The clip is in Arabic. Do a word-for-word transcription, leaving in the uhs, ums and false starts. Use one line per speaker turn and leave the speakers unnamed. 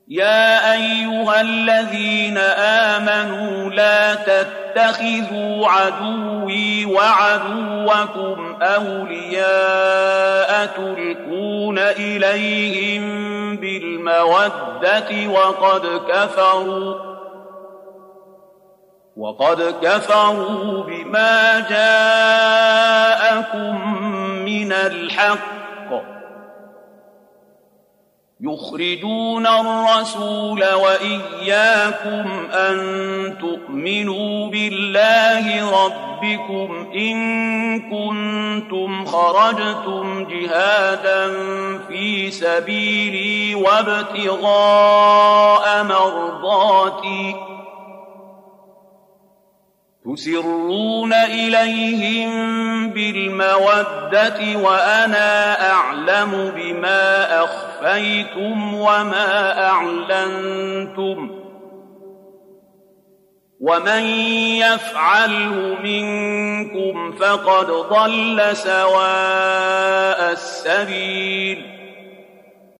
يا أيها الذين آمنوا لا تتخذوا عدوي وعدوكم أولياء تلقون إليهم بالمودة وقد كفروا وقد كفروا بما جاءكم من الحق يخرجون الرسول وإياكم أن تؤمنوا بالله ربكم إن كنتم خرجتم جهادا في سبيلي وابتغاء مرضاتي تسرون إليهم بالمودة وأنا أعلم بما أخفيتم وما أعلنتم ومن يفعله منكم فقد ضل سواء السبيل